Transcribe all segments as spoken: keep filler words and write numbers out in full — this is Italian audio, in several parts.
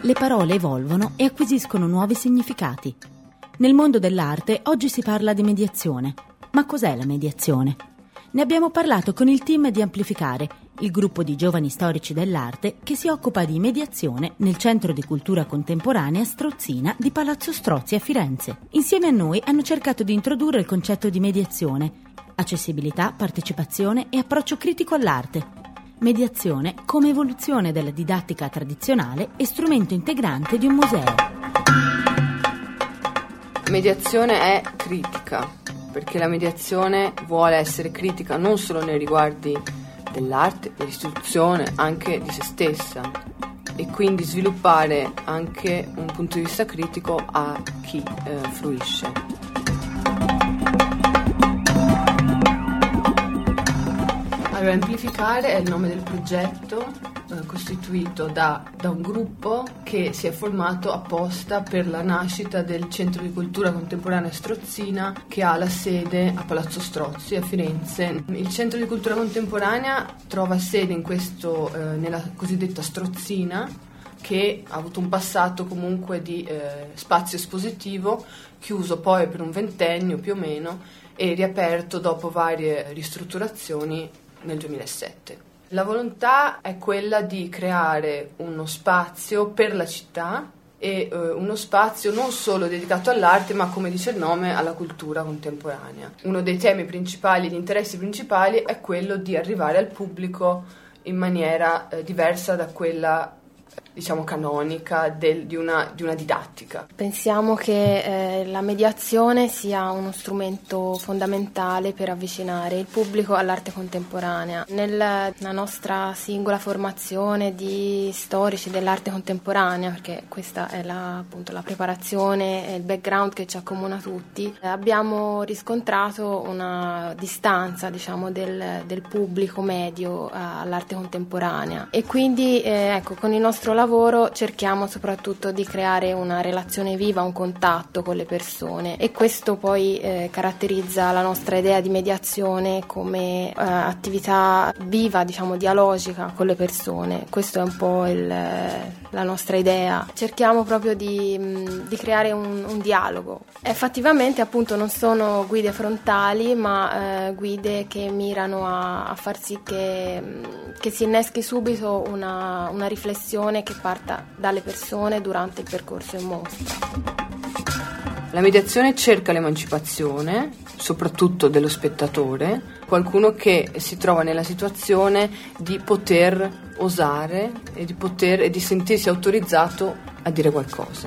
le parole evolvono e acquisiscono nuovi significati. Nel mondo dell'arte oggi si parla di mediazione. Ma cos'è la mediazione? Ne abbiamo parlato con il team di Amplificare, il gruppo di giovani storici dell'arte che si occupa di mediazione nel Centro di Cultura Contemporanea Strozzina di Palazzo Strozzi a Firenze. Insieme a noi hanno cercato di introdurre il concetto di mediazione, accessibilità, partecipazione e approccio critico all'arte. Mediazione come evoluzione della didattica tradizionale e strumento integrante di un museo. Mediazione è critica, perché la mediazione vuole essere critica non solo nei riguardi dell'arte, dell'istituzione, anche di se stessa, e quindi sviluppare anche un punto di vista critico a chi eh, fruisce. Allora, Amplificare è il nome del progetto eh, costituito da, da un gruppo che si è formato apposta per la nascita del Centro di Cultura Contemporanea Strozzina, che ha la sede a Palazzo Strozzi a Firenze. Il Centro di Cultura Contemporanea trova sede in questo, eh, nella cosiddetta Strozzina, che ha avuto un passato comunque di eh, spazio espositivo, chiuso poi per un ventennio più o meno e riaperto dopo varie ristrutturazioni nel duemilasette. La volontà è quella di creare uno spazio per la città e eh, uno spazio non solo dedicato all'arte, ma, come dice il nome, alla cultura contemporanea. Uno dei temi principali, gli interessi principali, è quello di arrivare al pubblico in maniera eh, diversa da quella, diciamo, canonica del, di, una, di una didattica. Pensiamo che eh, la mediazione sia uno strumento fondamentale per avvicinare il pubblico all'arte contemporanea. Nella nostra singola formazione di storici dell'arte contemporanea, perché questa è la, appunto, la preparazione e il background che ci accomuna tutti, abbiamo riscontrato una distanza, diciamo, del, del pubblico medio all'arte contemporanea, e quindi eh, ecco, con il nostro lavoro cerchiamo soprattutto di creare una relazione viva, un contatto con le persone, e questo poi eh, caratterizza la nostra idea di mediazione come eh, attività viva, diciamo dialogica con le persone. Questo è un po' il, la nostra idea. Cerchiamo proprio di, di creare un, un dialogo. Effettivamente, appunto, non sono guide frontali, ma eh, guide che mirano a, a far sì che, che si inneschi subito una, una riflessione che parta dalle persone durante il percorso in mostra. La mediazione cerca l'emancipazione, soprattutto dello spettatore, qualcuno che si trova nella situazione di poter osare e di poter e di sentirsi autorizzato a dire qualcosa.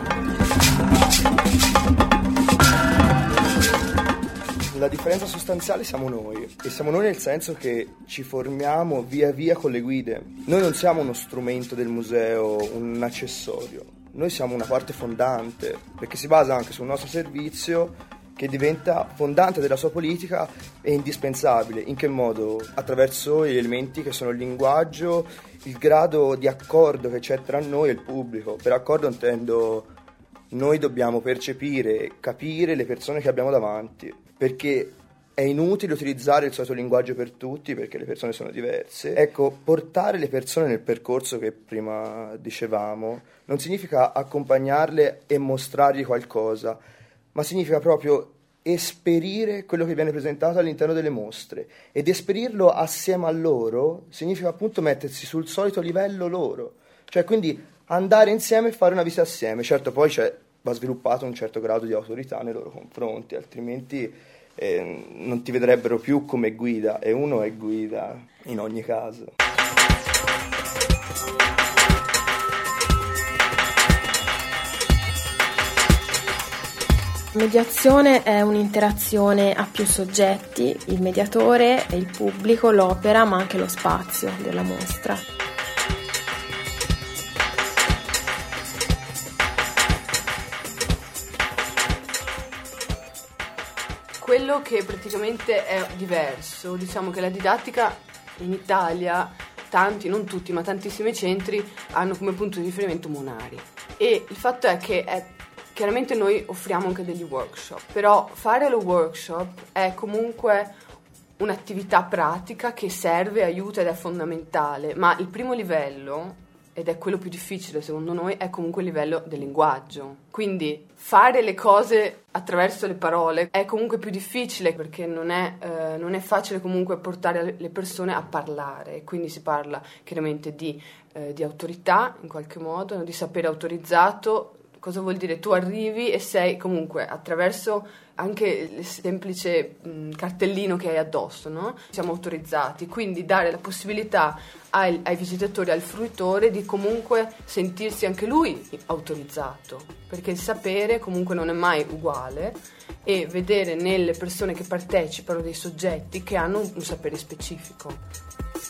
La differenza sostanziale siamo noi, e siamo noi nel senso che ci formiamo via via con le guide. Noi non siamo uno strumento del museo, un accessorio, noi siamo una parte fondante, perché si basa anche sul nostro servizio, che diventa fondante della sua politica e indispensabile. In che modo? Attraverso gli elementi che sono il linguaggio, il grado di accordo che c'è tra noi e il pubblico. Per accordo intendo noi dobbiamo percepire, capire le persone che abbiamo davanti, perché è inutile utilizzare il solito linguaggio per tutti, perché le persone sono diverse. Ecco, portare le persone nel percorso che prima dicevamo non significa accompagnarle e mostrargli qualcosa, ma significa proprio esperire quello che viene presentato all'interno delle mostre, ed esperirlo assieme a loro significa appunto mettersi sul solito livello loro, cioè quindi andare insieme e fare una visita assieme. Certo, poi c'è, va sviluppato un certo grado di autorità nei loro confronti, altrimenti eh, non ti vedrebbero più come guida, e uno è guida in ogni caso. Mediazione è un'interazione a più soggetti, il mediatore, il pubblico, l'opera, ma anche lo spazio della mostra. Quello che praticamente è diverso, diciamo che la didattica in Italia, tanti, non tutti, ma tantissimi centri hanno come punto di riferimento Monari, e il fatto è che è chiaramente noi offriamo anche degli workshop, però fare lo workshop è comunque un'attività pratica che serve, aiuta ed è fondamentale, ma il primo livello ed è quello più difficile secondo noi, è comunque il livello del linguaggio. Quindi fare le cose attraverso le parole è comunque più difficile, perché non è, eh, non è facile comunque portare le persone a parlare. Quindi si parla chiaramente di, eh, di autorità in qualche modo, no? Di sapere autorizzato. Cosa vuol dire? Tu arrivi e sei comunque attraverso anche il semplice mh, cartellino che hai addosso, no? Siamo autorizzati, quindi dare la possibilità ai, ai visitatori, al fruitore, di comunque sentirsi anche lui autorizzato, perché il sapere comunque non è mai uguale, e vedere nelle persone che partecipano dei soggetti che hanno un, un sapere specifico.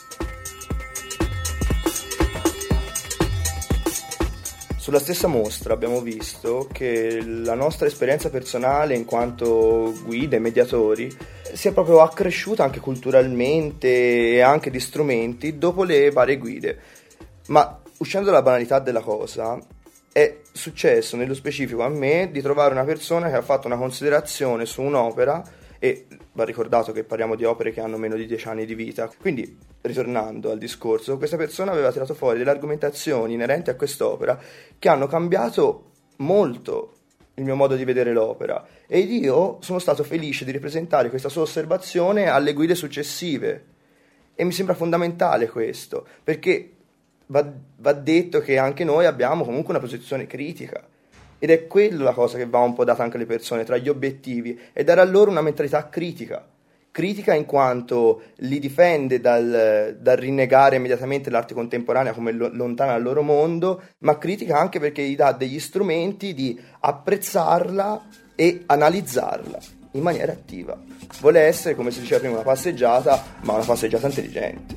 Sulla stessa mostra abbiamo visto che la nostra esperienza personale in quanto guide e mediatori si è proprio accresciuta anche culturalmente e anche di strumenti dopo le varie guide. Ma uscendo dalla banalità della cosa, è successo nello specifico a me di trovare una persona che ha fatto una considerazione su un'opera, e va ricordato che parliamo di opere che hanno meno di dieci anni di vita. Quindi, ritornando al discorso, questa persona aveva tirato fuori delle argomentazioni inerenti a quest'opera che hanno cambiato molto il mio modo di vedere l'opera, ed io sono stato felice di ripresentare questa sua osservazione alle guide successive, e mi sembra fondamentale questo, perché va, va detto che anche noi abbiamo comunque una posizione critica, ed è quella la cosa che va un po' data anche alle persone, tra gli obiettivi, è dare a loro una mentalità critica. Critica in quanto li difende dal, dal rinnegare immediatamente l'arte contemporanea come lo, lontana dal loro mondo, ma critica anche perché gli dà degli strumenti di apprezzarla e analizzarla in maniera attiva. Vuole essere, come si diceva prima, una passeggiata, ma una passeggiata intelligente.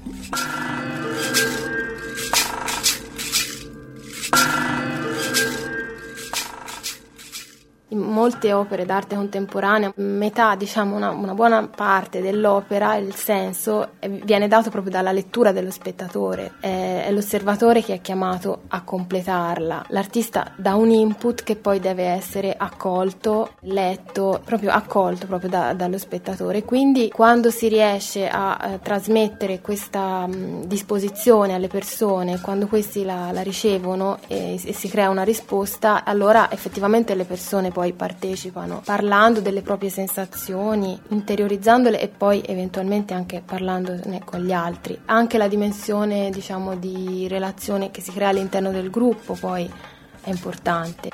In molte opere d'arte contemporanea, metà, diciamo una, una buona parte dell'opera, il senso, viene dato proprio dalla lettura dello spettatore. È, è l'osservatore che è chiamato a completarla. L'artista dà un input che poi deve essere accolto, letto, proprio accolto proprio da, dallo spettatore. Quindi quando si riesce a, a trasmettere questa mh, disposizione alle persone, quando questi la, la ricevono e, e si crea una risposta, allora effettivamente le persone poi partecipano, parlando delle proprie sensazioni, interiorizzandole e poi eventualmente anche parlandone con gli altri. Anche la dimensione, diciamo, di relazione che si crea all'interno del gruppo poi è importante.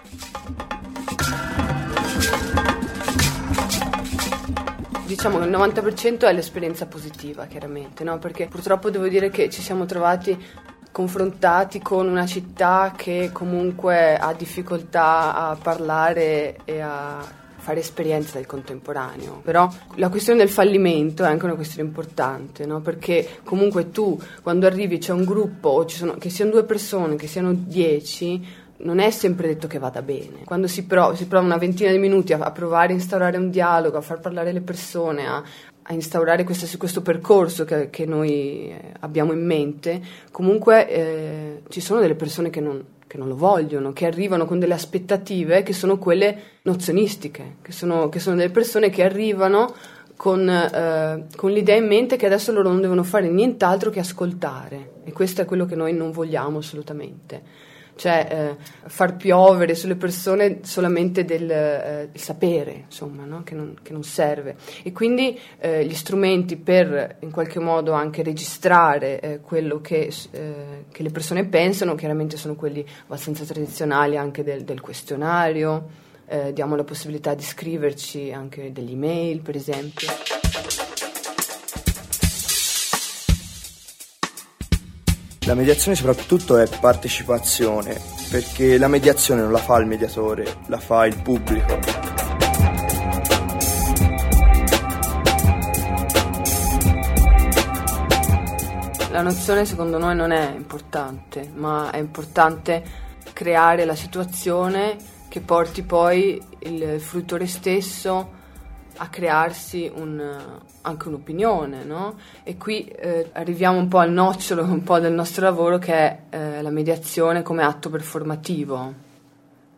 Diciamo che il novanta per cento è l'esperienza positiva, chiaramente, no? Perché purtroppo devo dire che ci siamo trovati confrontati con una città che comunque ha difficoltà a parlare e a fare esperienza del contemporaneo. Però la questione del fallimento è anche una questione importante, no? Perché comunque tu, quando arrivi, c'è un gruppo, o ci sono, che siano due persone, che siano dieci, non è sempre detto che vada bene. Quando si prova, si prova una ventina di minuti a, a provare a instaurare un dialogo, a far parlare le persone, a a instaurare questo, questo percorso che, che noi abbiamo in mente, comunque eh, ci sono delle persone che non, che non lo vogliono, che arrivano con delle aspettative che sono quelle nozionistiche, che sono, che sono delle persone che arrivano con, eh, con l'idea in mente che adesso loro non devono fare nient'altro che ascoltare, e questo è quello che noi non vogliamo assolutamente. Cioè eh, far piovere sulle persone solamente del eh, il sapere, insomma, no? che, non, che non serve. E quindi eh, gli strumenti per in qualche modo anche registrare eh, quello che, eh, che le persone pensano, chiaramente sono quelli abbastanza tradizionali, anche del, del questionario, eh, diamo la possibilità di scriverci anche degli email, per esempio. La mediazione soprattutto è partecipazione, perché la mediazione non la fa il mediatore, la fa il pubblico. La nozione secondo noi non è importante, ma è importante creare la situazione che porti poi il fruitore stesso a crearsi un, anche un'opinione, no? E qui eh, arriviamo un po' al nocciolo un po' del nostro lavoro, che è eh, la mediazione come atto performativo.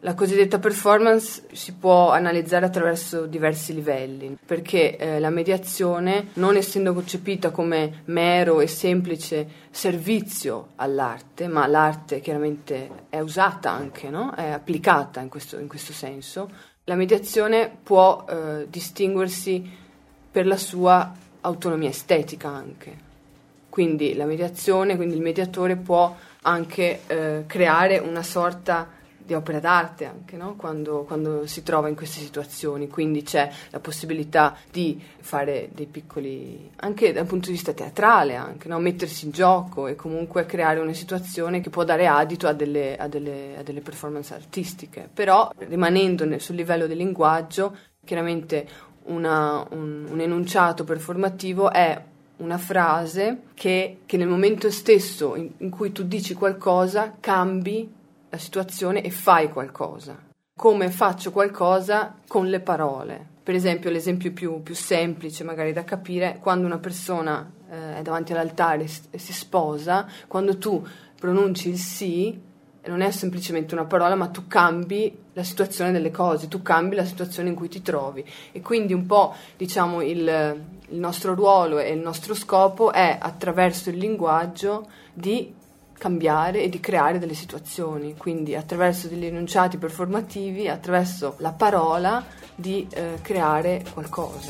La cosiddetta performance si può analizzare attraverso diversi livelli, perché eh, la mediazione, non essendo concepita come mero e semplice servizio all'arte, ma l'arte chiaramente è usata anche, no? È applicata in questo, in questo senso, la mediazione può eh, distinguersi per la sua autonomia estetica anche. Quindi la mediazione, quindi il mediatore può anche eh, creare una sorta di opera d'arte anche, no? Quando, quando si trova in queste situazioni, quindi c'è la possibilità di fare dei piccoli, anche dal punto di vista teatrale anche, no? Mettersi in gioco e comunque creare una situazione che può dare adito a delle, a delle, a delle performance artistiche, però rimanendo nel, sul livello del linguaggio, chiaramente una, un, un enunciato performativo è una frase che, che nel momento stesso in, in cui tu dici qualcosa cambi la situazione e fai qualcosa. Come faccio qualcosa con le parole? Per esempio, l'esempio più, più semplice magari da capire, quando una persona eh, è davanti all'altare e si sposa, quando tu pronunci il sì, non è semplicemente una parola, ma tu cambi la situazione delle cose, tu cambi la situazione in cui ti trovi. E quindi un po', diciamo, il, il nostro ruolo e il nostro scopo è, attraverso il linguaggio, di cambiare e di creare delle situazioni, quindi attraverso degli enunciati performativi, attraverso la parola, di eh, creare qualcosa.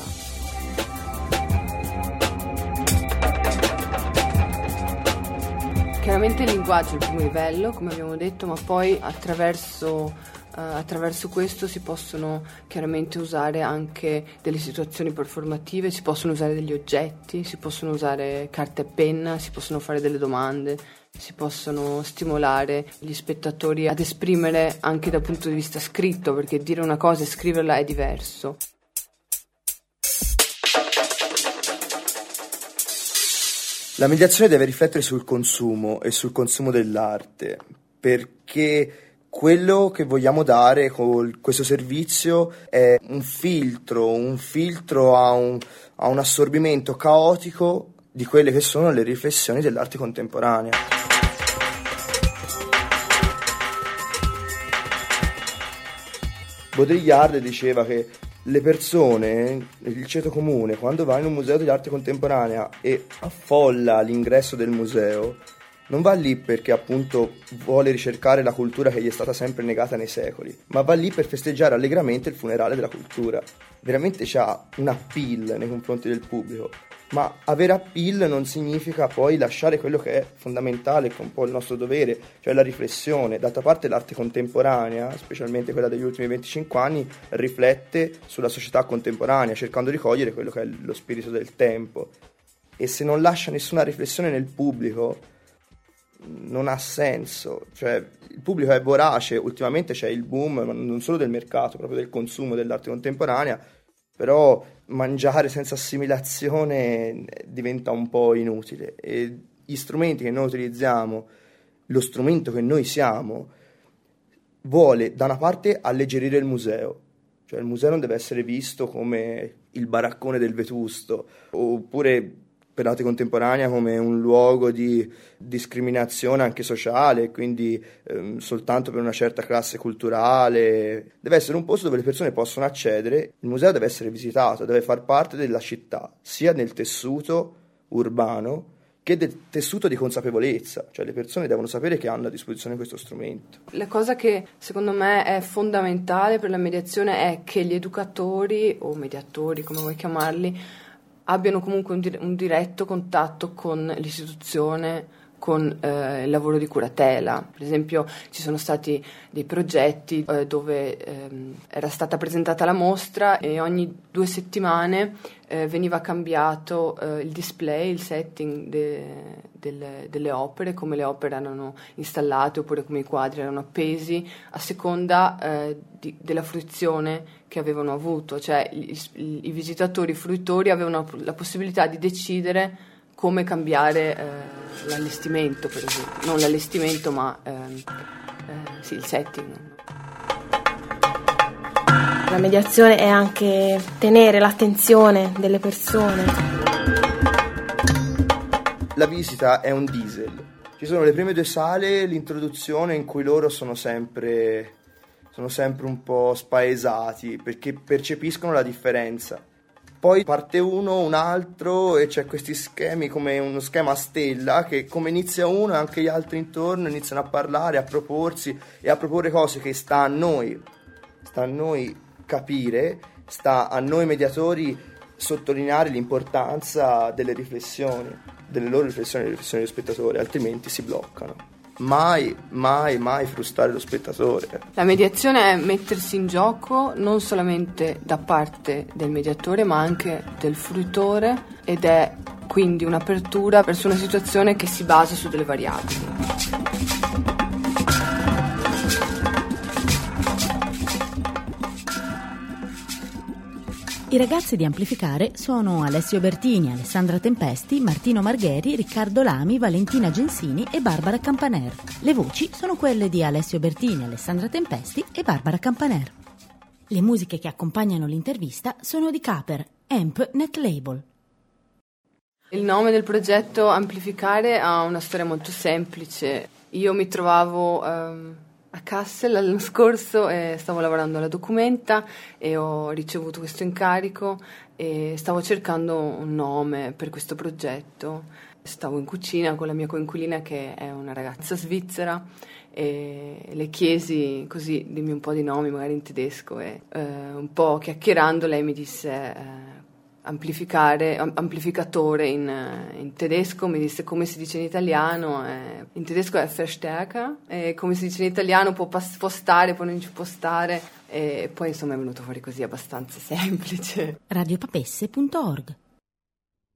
Chiaramente il linguaggio è il primo livello, come abbiamo detto, ma poi attraverso, eh, attraverso questo si possono chiaramente usare anche delle situazioni performative, si possono usare degli oggetti, si possono usare carta e penna, si possono fare delle domande, si possono stimolare gli spettatori ad esprimere anche dal punto di vista scritto, perché dire una cosa e scriverla è diverso. La mediazione deve riflettere sul consumo e sul consumo dell'arte, perché quello che vogliamo dare con questo servizio è un filtro, un filtro a un, a un assorbimento caotico di quelle che sono le riflessioni dell'arte contemporanea. Baudrillard diceva che le persone, il ceto comune, quando va in un museo di arte contemporanea e affolla l'ingresso del museo, non va lì perché appunto vuole ricercare la cultura che gli è stata sempre negata nei secoli, ma va lì per festeggiare allegramente il funerale della cultura. Veramente c'ha un appeal nei confronti del pubblico, ma avere appeal non significa poi lasciare quello che è fondamentale, che è un po' il nostro dovere, cioè la riflessione. D'altra parte l'arte contemporanea, specialmente quella degli ultimi venticinque anni, riflette sulla società contemporanea, cercando di cogliere quello che è lo spirito del tempo. E se non lascia nessuna riflessione nel pubblico, non ha senso. Cioè, il pubblico è vorace, ultimamente c'è il boom, ma non solo del mercato, proprio del consumo dell'arte contemporanea, però mangiare senza assimilazione diventa un po' inutile, e gli strumenti che noi utilizziamo, lo strumento che noi siamo, vuole da una parte alleggerire il museo, cioè il museo non deve essere visto come il baraccone del Vetusto, oppure per l'arte contemporanea come un luogo di discriminazione anche sociale, quindi ehm, soltanto per una certa classe culturale. Deve essere un posto dove le persone possono accedere, il museo deve essere visitato, deve far parte della città, sia nel tessuto urbano che del tessuto di consapevolezza, cioè le persone devono sapere che hanno a disposizione questo strumento. La cosa che secondo me è fondamentale per la mediazione è che gli educatori o mediatori, come vuoi chiamarli, abbiano comunque un, dire- un diretto contatto con l'istituzione, con eh, il lavoro di curatela. Per esempio ci sono stati dei progetti eh, dove ehm, era stata presentata la mostra e ogni due settimane eh, veniva cambiato eh, il display, il setting de- delle, delle opere, come le opere erano installate oppure come i quadri erano appesi, a seconda eh, di, della fruizione che avevano avuto. Cioè i, i, i visitatori, i fruitori avevano la possibilità di decidere come cambiare eh, l'allestimento, per esempio. Non l'allestimento, ma ehm, eh, sì, il setting. La mediazione è anche tenere l'attenzione delle persone. La visita è un diesel. Ci sono le prime due sale, l'introduzione in cui loro sono sempre, sono sempre un po' spaesati perché percepiscono la differenza. Poi parte uno, un altro e c'è questi schemi come uno schema a stella che come inizia uno e anche gli altri intorno iniziano a parlare, a proporsi e a proporre cose che sta a noi, sta a noi capire, sta a noi mediatori sottolineare l'importanza delle riflessioni, delle loro riflessioni, delle riflessioni dello spettatore, altrimenti si bloccano. Mai, mai, mai frustrare lo spettatore. La mediazione è mettersi in gioco non solamente da parte del mediatore ma anche del fruitore ed è quindi un'apertura verso una situazione che si basa su delle variabili. I ragazzi di Amplificare sono Alessio Bertini, Alessandra Tempesti, Martino Margheri, Riccardo Lami, Valentina Gensini e Barbara Campaner. Le voci sono quelle di Alessio Bertini, Alessandra Tempesti e Barbara Campaner. Le musiche che accompagnano l'intervista sono di Caper, Amp Net Label. Il nome del progetto Amplificare ha una storia molto semplice. Io mi trovavo um, a Kassel l'anno scorso e stavo lavorando alla Documenta e ho ricevuto questo incarico e stavo cercando un nome per questo progetto. Stavo in cucina con la mia coinquilina che è una ragazza svizzera e le chiesi così, dimmi un po' di nomi magari in tedesco e eh, un po' chiacchierando lei mi disse eh, amplificare, amplificatore in, in tedesco, mi disse come si dice in italiano, eh, in tedesco è Verstärker, e come si dice in italiano può, pas- può stare, può non ci può stare, e poi insomma è venuto fuori così abbastanza semplice. radiopapesse punto org